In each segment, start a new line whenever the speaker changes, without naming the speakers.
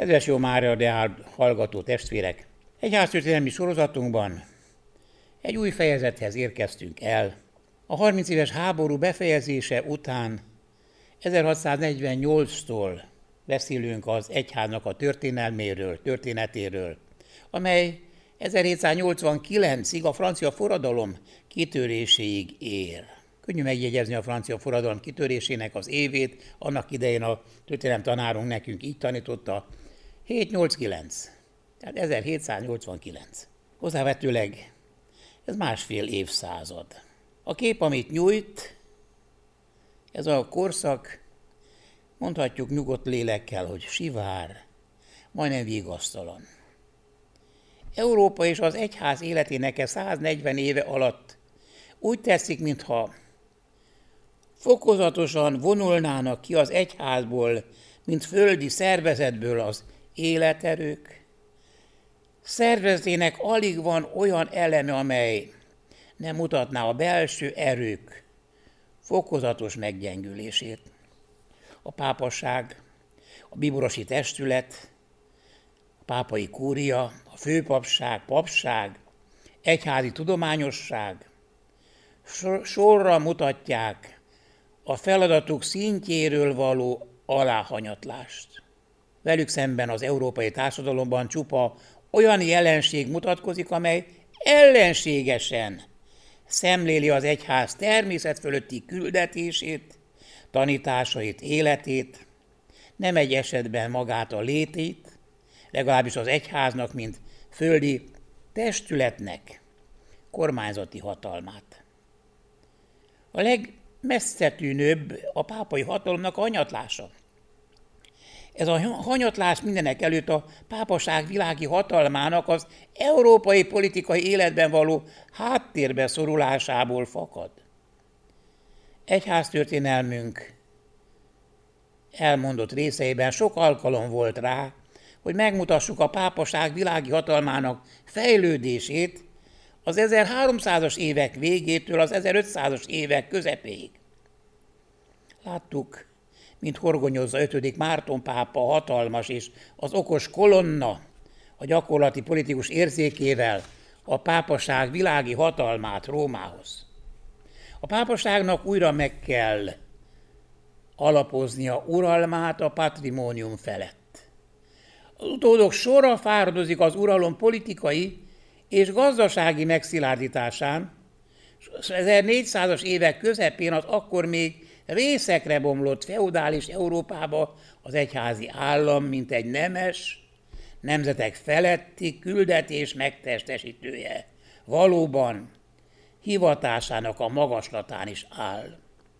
Kedves jó Mária Deál hallgató testvérek! Egyháztörténelmi sorozatunkban egy új fejezethez érkeztünk el. A 30 éves háború befejezése után 1648-tól beszélünk az egyháznak a történelméről, történetéről, amely 1789-ig a francia forradalom kitöréséig ér. Könnyű megjegyezni a francia forradalom kitörésének az évét, annak idején a történelem tanárunk nekünk így tanította, 789, tehát 1789. Hozzávetőleg ez másfél évszázad. A kép, amit nyújt, ez a korszak, mondhatjuk nyugodt lélekkel, hogy sivár, majdnem vigasztalan. Európa és az egyház életének 140 éve alatt úgy tetszik, mintha fokozatosan vonulnának ki az egyházból, mint földi szervezetből az életerők. Szervezetének alig van olyan eleme, amely nem mutatná a belső erők fokozatos meggyengülését. A pápasság, a bíborosi testület, a pápai kúria, a főpapság, papság, egyházi tudományosság sorra mutatják a feladatuk szintjéről való aláhanyatlást. Velük szemben az európai társadalomban csupa olyan jelenség mutatkozik, amely ellenségesen szemléli az egyház természet fölötti küldetését, tanításait, életét, nem egy esetben magát a létét, legalábbis az egyháznak, mint földi testületnek kormányzati hatalmát. A legmesszetűnőbb a pápai hatalomnak a hanyatlása. Ez a hanyatlás mindenek előtt a pápaság világi hatalmának az európai politikai életben való háttérbe szorulásából fakad. Egyháztörténelmünk elmondott részeiben sok alkalom volt rá, hogy megmutassuk a pápaság világi hatalmának fejlődését az 1300-as évek végétől az 1500-as évek közepéig. Láttuk, mint horgonyozza 5. Márton pápa hatalmas és az okos kolonna a gyakorlati politikus érzékével a pápaság világi hatalmát Rómához. A pápaságnak újra meg kell alapoznia uralmát a patrimónium felett. Az utódok sorra fáradozik az uralom politikai és gazdasági megszilárdításán, és 1400-as évek közepén az akkor még részekre bomlott feudális Európába az egyházi állam, mint egy nemes, nemzetek feletti küldetés megtestesítője, valóban hivatásának a magaslatán is áll.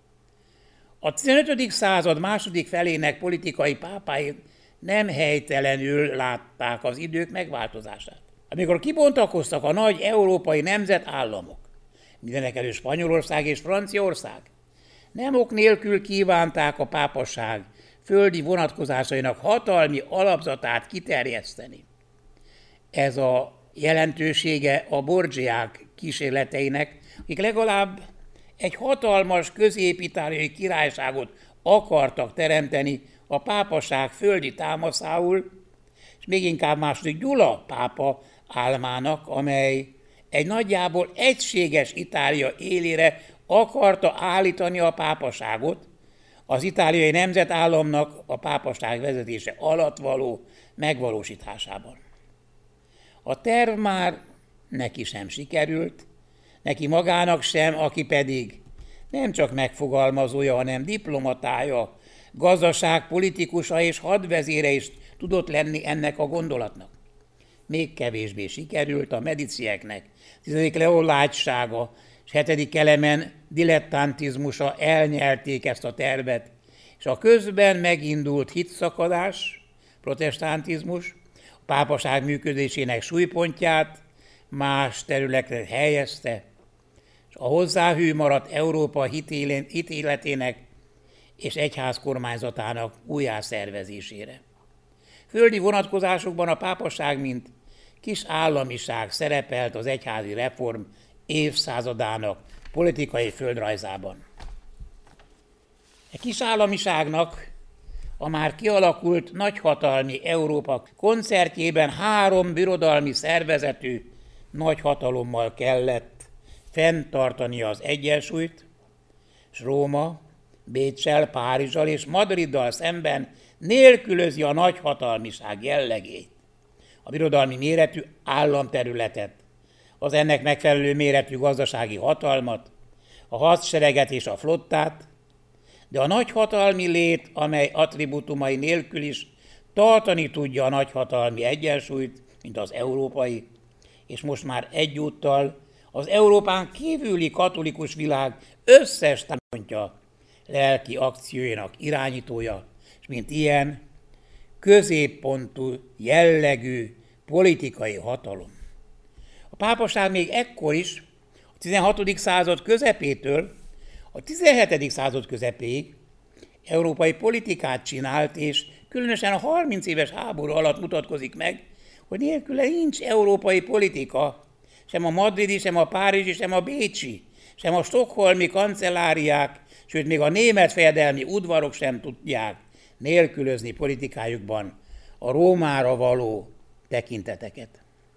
A 15. század második felének politikai pápái nem helytelenül látták az idők megváltozását. Amikor kibontakoztak a nagy európai nemzetállamok, mindenekelőtt Spanyolország és Franciaország, nem ok nélkül kívánták a pápaság földi vonatkozásainak hatalmi alapzatát kiterjeszteni. Ez a jelentősége a Borgiák kísérleteinek, akik legalább egy hatalmas közép-itáliai királyságot akartak teremteni a pápaság földi támaszául, és még inkább második Gyula pápa álmának, amely egy nagyjából egységes Itália élére akarta állítani a pápaságot, az itáliai nemzetállamnak a pápaság vezetése alatt való megvalósításában. A terv már neki sem sikerült, neki magának sem, aki pedig nem csak megfogalmazója, hanem diplomatája, gazdaságpolitikusa és hadvezére is tudott lenni ennek a gondolatnak. Még kevésbé sikerült a Medicieknek, 10. Leó lágysága és 7. Kelemen dilettantizmusa elnyelték ezt a tervet, és a közben megindult hitszakadás, protestantizmus, a pápaság működésének súlypontját más területre helyezte, és a hozzáhű maradt Európa hitéletének és egyház kormányzatának újjászervezésére. Földi vonatkozásokban a pápaság, mint kis államiság szerepelt az egyházi reform évszázadának politikai földrajzában. A kis államiságnak a már kialakult nagyhatalmi Európa koncertjében 3 birodalmi szervezetű nagyhatalommal kellett fenntartania az egyensúlyt, és Róma, Béccsel, Párizsal és Madriddal szemben nélkülözi a nagyhatalmiság jellegét, a birodalmi méretű államterületet, az ennek megfelelő méretű gazdasági hatalmat, a hadsereget és a flottát, de a nagyhatalmi lét, amely attribútumai nélkül is tartani tudja a nagyhatalmi egyensúlyt, mint az európai, és most már egyúttal az Európán kívüli katolikus világ összes támpontja, lelki akciójának irányítója, és mint ilyen középpontú jellegű politikai hatalom. A pápaság még ekkor is, a 16. század közepétől a 17. század közepéig európai politikát csinált, és különösen a 30 éves háború alatt mutatkozik meg, hogy nélküle nincs európai politika, sem a madridi, sem a párizsi, sem a bécsi, sem a stockholmi kancelláriák, sőt még a német fejedelmi udvarok sem tudják nélkülözni politikájukban a Rómára való tekinteteket.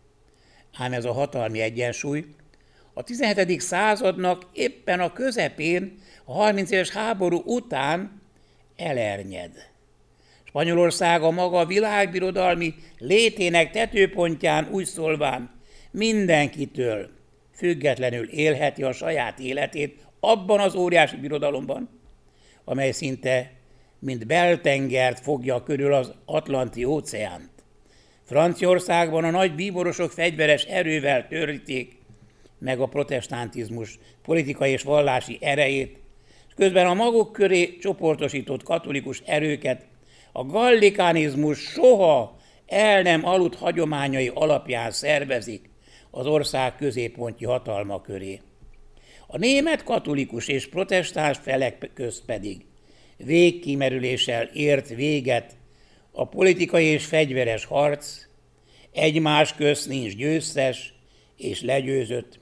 Ám ez a hatalmi egyensúly a 17. századnak éppen a közepén, a 30 éves háború után elernyed. Spanyolország a maga világbirodalmi létének tetőpontján úgy szólván mindenkitől függetlenül élheti a saját életét abban az óriási birodalomban, amely szinte mint beltengert fogja körül az Atlanti óceánt. Franciaországban a nagy bíborosok fegyveres erővel töríték meg a protestantizmus politikai és vallási erejét, és közben a maguk köré csoportosított katolikus erőket a gallikanizmus soha el nem aludt hagyományai alapján szervezik az ország középponti hatalma köré. A német katolikus és protestáns felek közt pedig végkimerüléssel ért véget a politikai és fegyveres harc, egymás közt nincs győztes és legyőzött.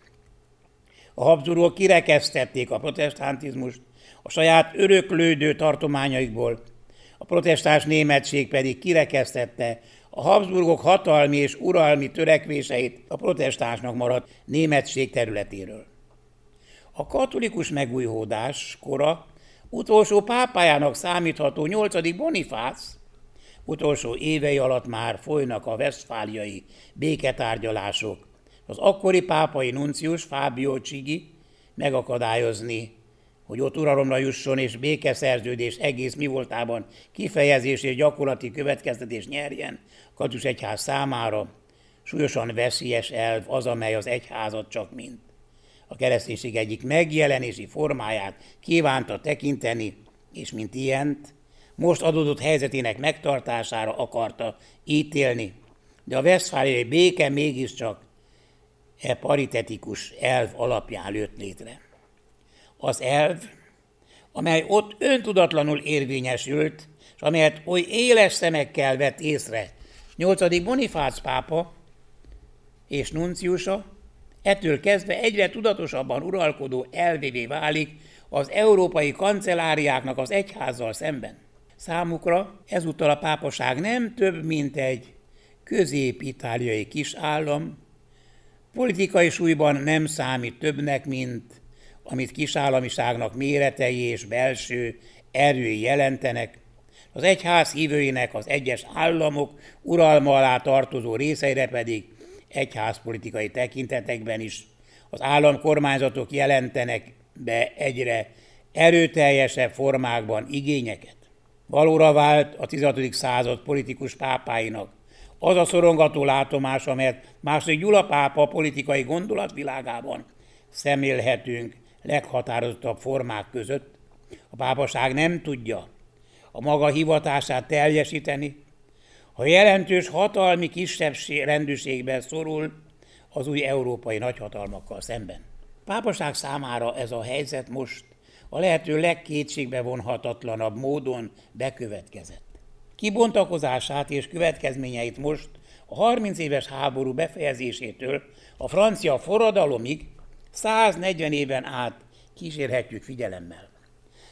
A Habsburgok kirekesztették a protestantizmust a saját öröklődő tartományaikból, a protestáns németség pedig kirekesztette a Habsburgok hatalmi és uralmi törekvéseit a protestánsnak maradt németség területéről. A katolikus megújhódás kora utolsó pápájának számítható 8. Bonifác utolsó évei alatt már folynak a westfáliai béketárgyalások. Az akkori pápai nuncius Fábio Chigi megakadályozni, hogy ott uralomra jusson és békeszerződés egész mivoltában kifejezés és gyakorlati következtetés nyerjen a katolikus egyház számára, súlyosan veszélyes elv az, amely az egyházat csak mint a kereszténység egyik megjelenési formáját kívánta tekinteni, és mint ilyent most adódott helyzetének megtartására akarta ítélni. De a westfáliai béke mégiscsak paritetikus elv alapján jött létre. Az elv, amely ott öntudatlanul érvényesült, és amelyet oly éles szemekkel vett észre 8. Bonifác pápa és nunciusa, ettől kezdve egyre tudatosabban uralkodó elvévé válik az európai kancelláriáknak az egyházzal szemben. Számukra ezúttal a pápaság nem több, mint egy közép-itáliai kisállam, politikai súlyban nem számít többnek, mint amit kisállamiságnak méretei és belső erői jelentenek, az egyház hívőinek az egyes államok uralma alá tartozó részeire pedig egyházpolitikai tekintetekben is az államkormányzatok jelentenek be egyre erőteljesebb formákban igényeket. Valóra vált a 16. század politikus pápáinak az a szorongató látomás, amelyet II. Gyula pápa politikai gondolatvilágában szemlélhetünk leghatározottabb formák között. A pápaság nem tudja a maga hivatását teljesíteni, ha jelentős hatalmi kisebbség rendőrségben szorul az új európai nagyhatalmakkal szemben. A pápaság számára ez a helyzet most a lehető legkétségbe vonhatatlanabb módon bekövetkezett. Kibontakozását és következményeit most a 30 éves háború befejezésétől a francia forradalomig 140 éven át kísérhetjük figyelemmel.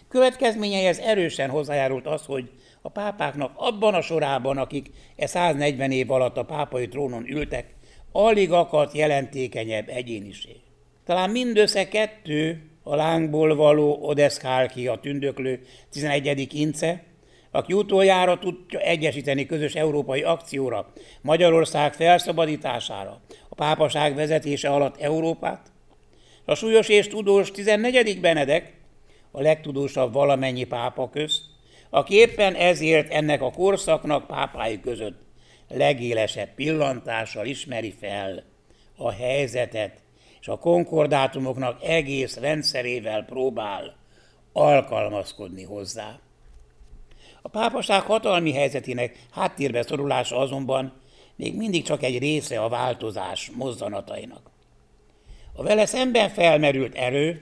Következményeihez erősen hozzájárult az, hogy a pápáknak abban a sorában, akik 140 év alatt a pápai trónon ültek, alig akadt jelentékenyebb egyéniség. Talán mindössze 2, a lángból való Odeszkálki, a tündöklő 11. Ince, aki utoljára tudja egyesíteni közös európai akcióra, Magyarország felszabadítására, a pápaság vezetése alatt Európát, a súlyos és tudós 14. Benedek, a legtudósabb valamennyi pápa közt, aki éppen ezért ennek a korszaknak pápái között legélesebb pillantással ismeri fel a helyzetet, és a konkordátumoknak egész rendszerével próbál alkalmazkodni hozzá. A pápaság hatalmi helyzetének háttérbe szorulása azonban még mindig csak egy része a változás mozzanatainak. A vele szemben felmerült erő,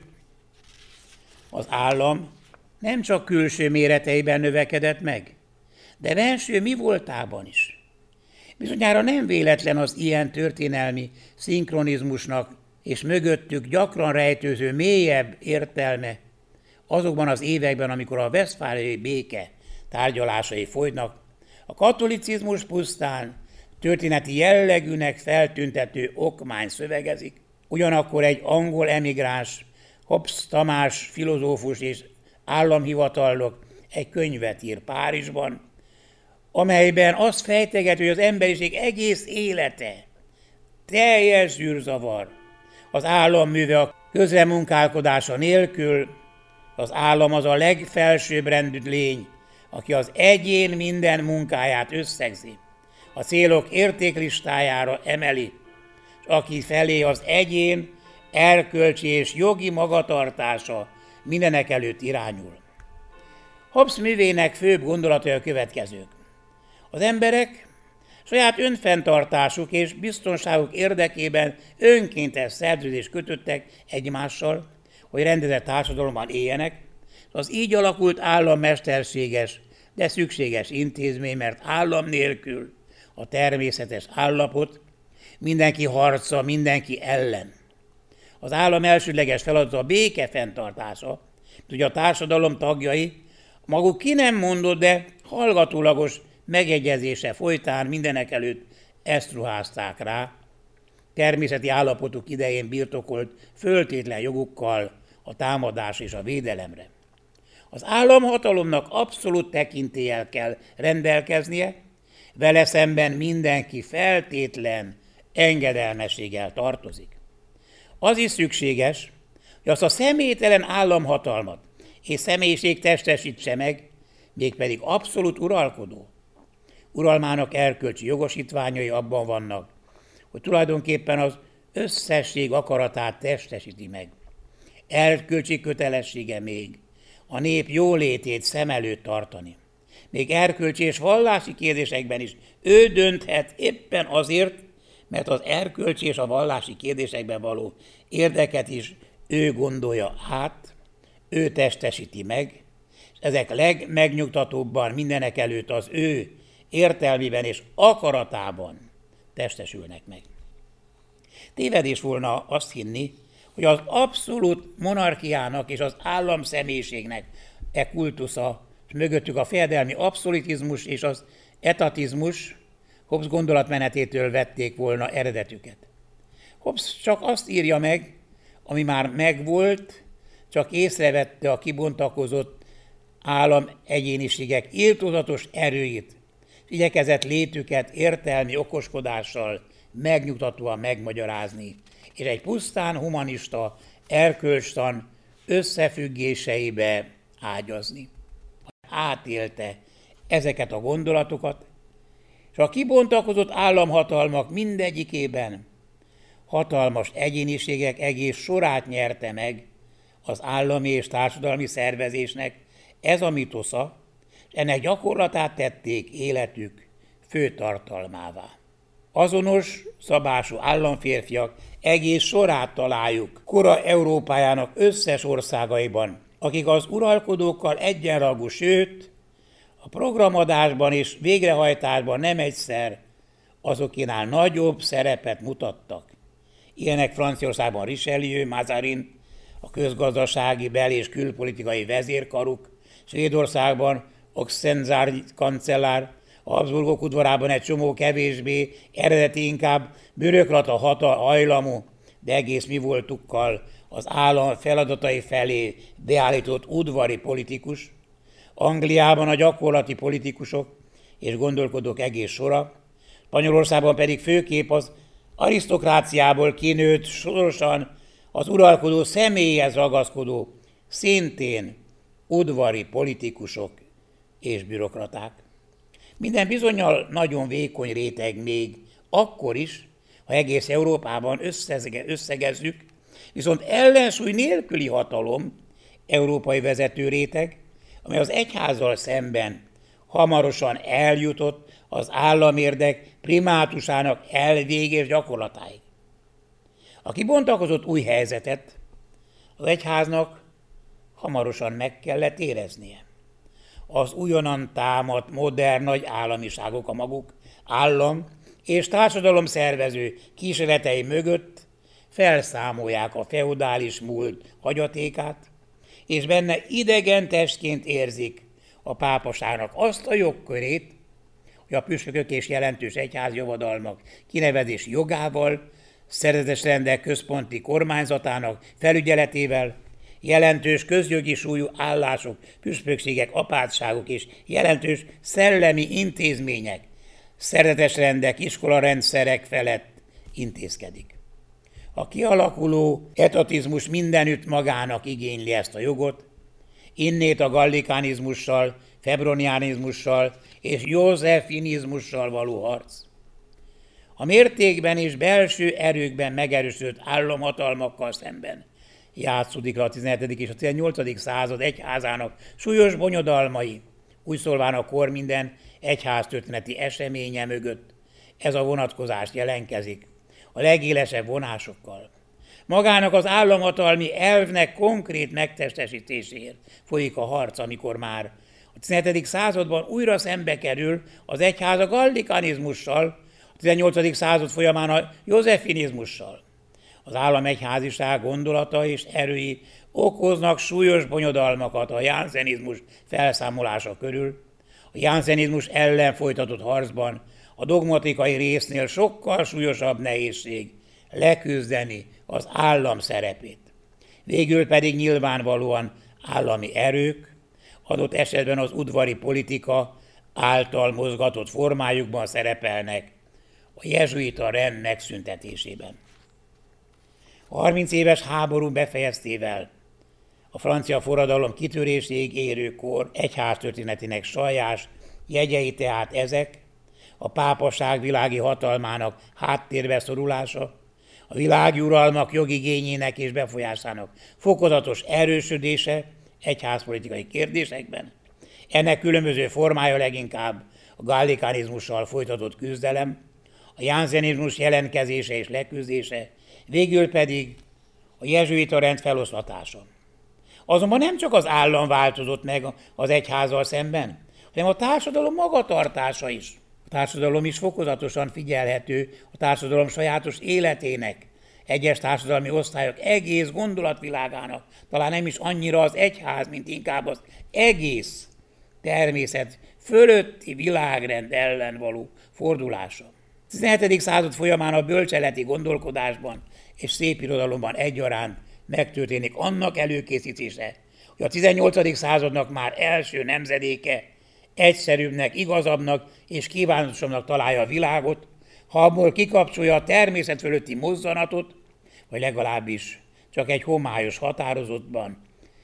az állam nem csak külső méreteiben növekedett meg, de belső mi voltában is. Bizonyára nem véletlen az ilyen történelmi szinkronizmusnak és mögöttük gyakran rejtőző mélyebb értelme azokban az években, amikor a vesztfáliai béke tárgyalásai folynak, a katolicizmus pusztán történeti jellegűnek feltüntető okmány szövegezik, ugyanakkor egy angol emigráns, Hobbes Tamás filozófus és államhivatalnok egy könyvet ír Párizsban, amelyben azt fejteget, hogy az emberiség egész élete teljes zűrzavar, az állam műve a közremunkálkodása nélkül, az állam az a legfelsőbbrendű lény, aki az egyén minden munkáját összegzi, a célok értéklistájára emeli, és aki felé az egyén erkölcsi és jogi magatartása mindenekelőtt irányul. Hobbes művének főbb gondolatai a következők. Az emberek saját önfenntartásuk és biztonságuk érdekében önkéntes szerződést kötöttek egymással, hogy rendezett társadalomban éljenek, az így alakult állam mesterséges, de szükséges intézmény, mert állam nélkül a természetes állapot, mindenki harca mindenki ellen. Az állam elsődleges feladata a béke fenntartása, hogy a társadalom tagjai maguk ki nem mondott, de hallgatólagos megegyezése folytán mindenekelőtt ezt ruházták rá, természeti állapotuk idején birtokolt föltétlen jogukkal a támadás és a védelemre. Az államhatalomnak abszolút tekintéllyel kell rendelkeznie, vele szemben mindenki feltétlen engedelmességgel tartozik. Az is szükséges, hogy azt a személytelen államhatalmat és személyiség testesítse meg, mégpedig abszolút uralkodó. Uralmának erkölcsi jogosítványai abban vannak, hogy tulajdonképpen az összesség akaratát testesíti meg. Erkölcsi kötelessége még a nép jólétét szem előtt tartani. Még erkölcsi és vallási kérdésekben is ő dönthet éppen azért, mert az erkölcsi és a vallási kérdésekben való érdeket is ő gondolja át, ő testesíti meg, és ezek legmegnyugtatóbban mindenekelőtt az ő értelmében és akaratában testesülnek meg. Tévedés volna azt hinni, hogy az abszolút monarchiának és az államszemélyiségnek kultusza, és mögöttük a fejedelmi abszolutizmus és az etatizmus Hobbes gondolatmenetétől vették volna eredetüket. Hobbes csak azt írja meg, ami már megvolt, csak észrevette a kibontakozott állam egyéniségek irtózatos erőit, és igyekezett létüket értelmi okoskodással megnyugtatóan megmagyarázni, és egy pusztán humanista, erkölcstan összefüggéseibe ágyazni. Átélte ezeket a gondolatokat, és a kibontakozott államhatalmak mindegyikében hatalmas egyéniségek egész sorát nyerte meg az állami és társadalmi szervezésnek ez a mitosza, és ennek gyakorlatát tették életük fő tartalmává. Azonos szabású államférfiak egész sorát találjuk kora Európájának összes országaiban, akik az uralkodókkal egyenrangú, sőt, a programadásban és végrehajtásban nem egyszer azokinál nagyobb szerepet mutattak. Ilyenek Franciaországban Richelieu, Mazarin, a közgazdasági, bel- és külpolitikai vezérkaruk, Svédországban Oxenstierna kancellár, a Habsburgok udvarában egy csomó kevésbé, eredeti inkább bürokrata hajlamú, de egész mi voltukkal az állam feladatai felé beállított udvari politikus, Angliában a gyakorlati politikusok és gondolkodók egész sora, Spanyolországban pedig főképp az arisztokráciából kinőtt, sorosan az uralkodó személyhez ragaszkodó, szintén udvari politikusok és bürokraták. Minden bizonnyal nagyon vékony réteg még akkor is, ha egész Európában összegezzük, viszont ellensúly nélküli hatalom, európai vezető réteg, amely az egyházzal szemben hamarosan eljutott az államérdek primátusának elvégés gyakorlatáig. A kibontakozott új helyzetet az egyháznak hamarosan meg kellett éreznie. Az újonnan támadt modern nagy államiságok a maguk állam és társadalom szervező kísérletei mögött felszámolják a feudális múlt hagyatékát, és benne idegen testként érzik a pápaságnak azt a jogkörét, hogy a püspökök és jelentős egyházjavadalmak kinevezési jogával, szerzetes rendek központi kormányzatának felügyeletével, jelentős közjogi súlyú állások, püspökségek, apátságok és jelentős szellemi intézmények, szerzetes rendek, iskolarendszerek felett intézkedik. A kialakuló etatizmus mindenütt magának igényli ezt a jogot, innét a gallikanizmussal, febronianizmussal és józsefinizmussal való harc. A mértékben és belső erőkben megerősödött államhatalmakkal szemben játszódik le a 17. és a 18. század egyházának súlyos bonyodalmai, úgy szólván a kor minden egyháztörténeti eseménye mögött ez a vonatkozás jelenkezik a legélesebb vonásokkal. Magának az államhatalmi elvnek konkrét megtestesítéséért folyik a harc, amikor már a 17. században újra szembe kerül az egyház a gallikanizmussal, a 18. század folyamán a józsefinizmussal. Az államegyháziság gondolata és erői okoznak súlyos bonyodalmakat a jansenizmus felszámolása körül. A jansenizmus ellen folytatott harcban a dogmatikai résznél sokkal súlyosabb nehézség leküzdeni az állam szerepét. Végül pedig nyilvánvalóan állami erők, adott esetben az udvari politika által mozgatott formájukban szerepelnek a jezsuita rend megszüntetésében. A 30 éves háború befejeztével a francia forradalom kitöréséig érő kor egyháztörténetének saját jegyei tehát ezek, a pápaság világi hatalmának háttérbe szorulása, a világi uralmak jogigényének és befolyásának fokozatos erősödése egyházpolitikai kérdésekben. Ennek különböző formája leginkább a gallikanizmussal folytatott küzdelem, a jansenizmus jelentkezése és leküzdése, végül pedig a jezsuita rend feloszlatása. Azonban nem csak az állam változott meg az egyházzal szemben, hanem a társadalom magatartása is. A társadalom is fokozatosan figyelhető a társadalom sajátos életének, egyes társadalmi osztályok egész gondolatvilágának, talán nem is annyira az egyház, mint inkább az egész természet fölötti világrend ellen való fordulása. A 17. század folyamán a bölcseleti gondolkodásban és szépirodalomban egyaránt megtörténik annak előkészítése, hogy a 18. századnak már első nemzedéke egyszerűbbnek, igazabbnak és kívánatosabbnak találja a világot, ha abból kikapcsolja a természet fölötti mozzanatot, vagy legalábbis csak egy homályos határozatban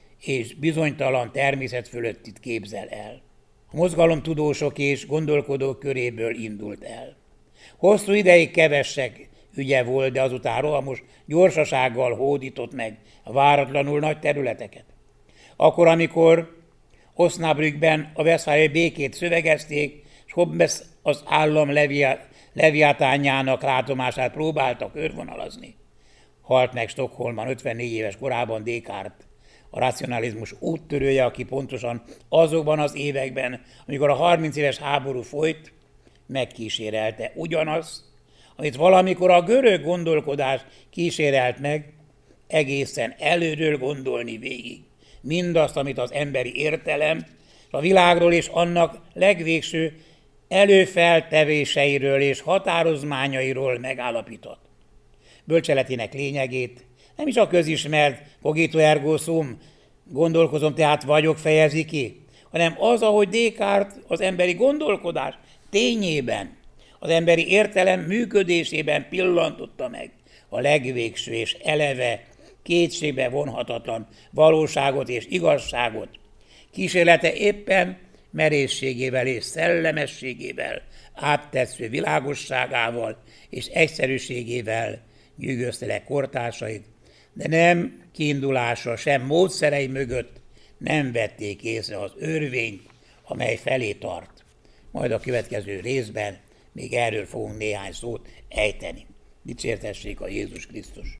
és bizonytalan természet fölöttit képzel el. A mozgalomtudósok és gondolkodók köréből indult el. Hosszú ideig kevesek ügye volt, de azután rohamos gyorsasággal hódított meg váratlanul nagy területeket. Akkor, amikor Osnabrückben a Westfáliai békét szövegezték, és Hobbes az állam leviatánjának látomását próbálta körvonalazni. Halt meg Stockholmban 54 éves korában Descartes, a racionalizmus úttörője, aki pontosan azokban az években, amikor a 30 éves háború folyt, megkísérelte ugyanazt, amit valamikor a görög gondolkodás kísérelt meg, egészen előről gondolni végig mindazt, amit az emberi értelem a világról és annak legvégső előfeltevéseiről és határozmányairól megállapított. Bölcseletének lényegét nem is a közismert cogito ergo sum, gondolkozom, tehát vagyok fejezi ki, hanem az, ahogy Descartes az emberi gondolkodás tényében, az emberi értelem működésében pillantotta meg a legvégső és eleve kétségbe vonhatatlan valóságot és igazságot. Kísérlete éppen merészségével és szellemességével, áttetsző világosságával és egyszerűségével nyűgözte le kortársait, de nem kiindulása, sem módszerei mögött nem vették észre az örvényt, amely felé tart. Majd a következő részben még erről fogunk néhány szót ejteni. Dicsértessék a Jézus Krisztus!